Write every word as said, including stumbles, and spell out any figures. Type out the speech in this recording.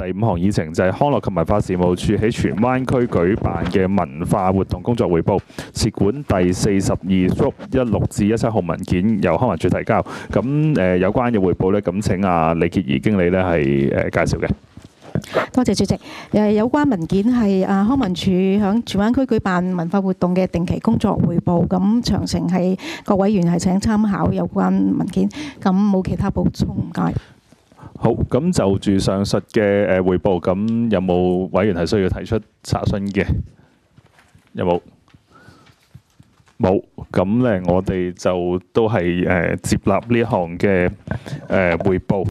第五項議程就係康樂及文化事務處喺荃灣區舉辦嘅文化活動工作匯報，設管第四十二幅一六至一七號文件由康文署提交。咁誒、呃、有關嘅匯報咧，咁請阿李潔儀經理咧係誒介紹嘅。 多謝主席。誒有關文件係啊康文署響荃灣區舉辦文化活動嘅定期工作匯報，咁詳情係各委員係請參考有關文件。咁冇其他補充，唔該。 好，咁就住上述嘅誒匯報，咁有冇委員係需要提出查詢嘅？有冇？冇。咁咧，我哋就都係誒接納呢一項嘅誒匯報。